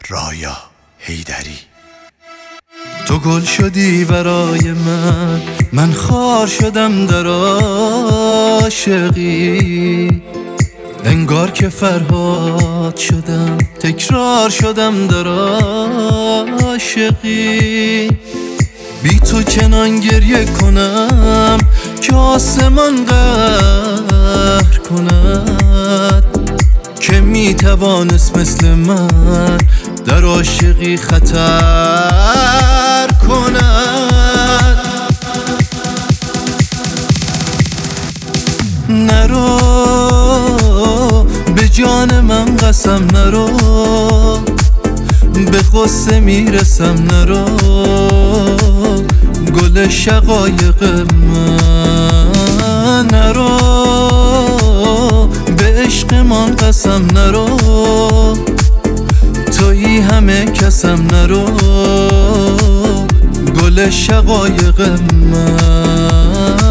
رایا حیدری. تو گل شدی برای من خار شدم در عاشقی. انگار که فرهاد شدم، تکرار شدم در عاشقی. بی تو کنان گریه کنم که آسمان قهر کند، که می توانست مثل من در عاشقی خطر کند. نرو به جان من قسم، نرو به غصه میرسم، نرو گل شقایق من، نرو به عشقمان قسم، نرو تویی همه کسم، نرو گل شقایق من.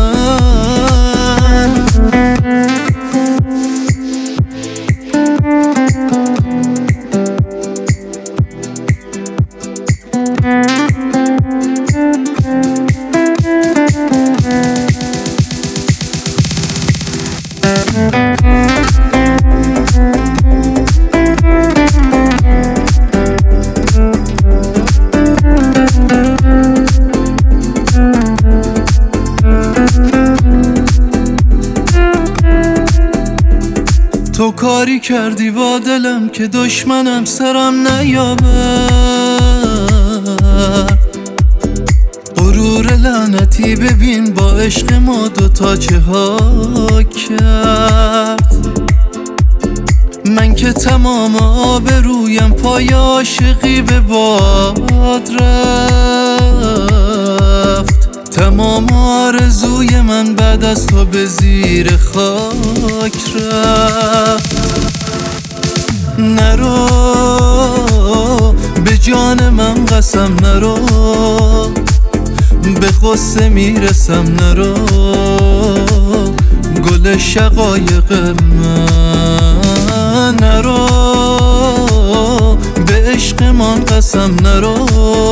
تو کاری کردی با دلم که دشمنم سرم نیابه. غرور لعنتی ببین با عشق ما دوتا چه ها کرد. من که تمام آبرویم پای عاشقی به باد رفت. تمام آرزوی من بعد از تو به زیر خاک رفت. نرو به جان من قسم، نرو به غصه میرسم، نرو گل شقایق من، نرو به عشقمان قسم، نرو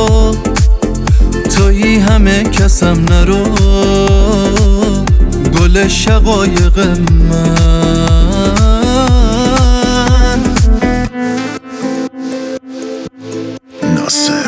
تویی همه کسم، نرو گل شقایق من. ناصر